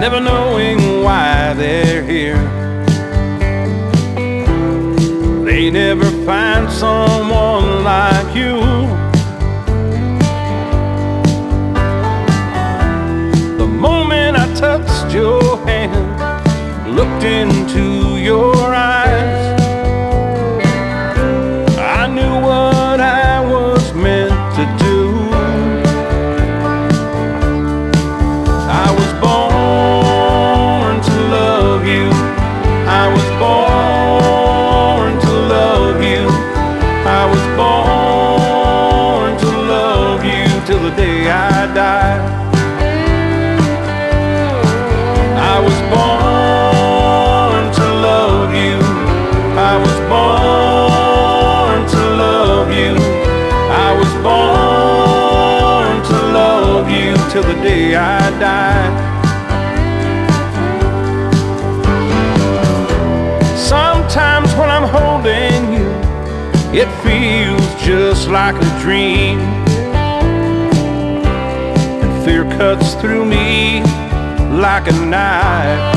never knowing why they're here. They never find someone like you. The moment I touched your hand, looked into your eyes, I knew what I was meant to do. I was born to love you. I was born to love you. I was born to love you till the day I die. I was born to love you. I was born to love you. I was born to love you till the day I die. Sometimes when I'm holding you, it feels just like a dream, and fear cuts through me like a knife.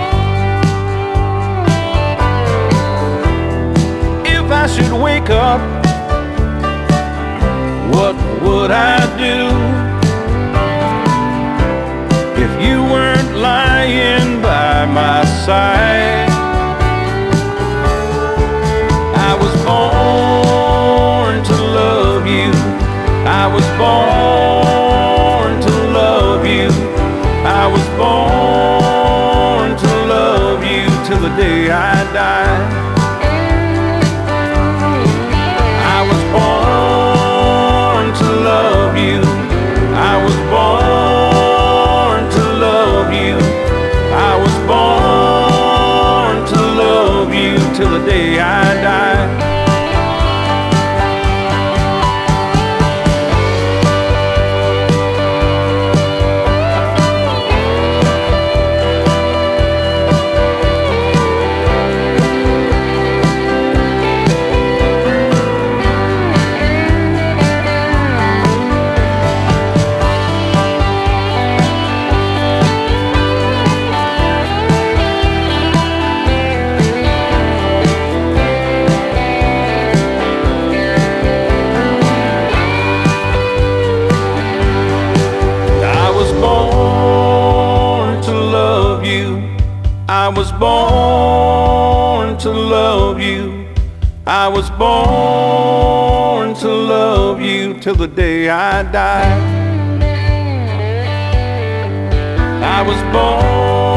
If I should wake up, what would I do if you weren't lying by my side? I was born to love you. I was born to love you. I was born to love you till the day I die. I was born to love you. I was born to love you. I was born to love you till the day I die. I was born to love you. I was born to love you till the day I die. I was born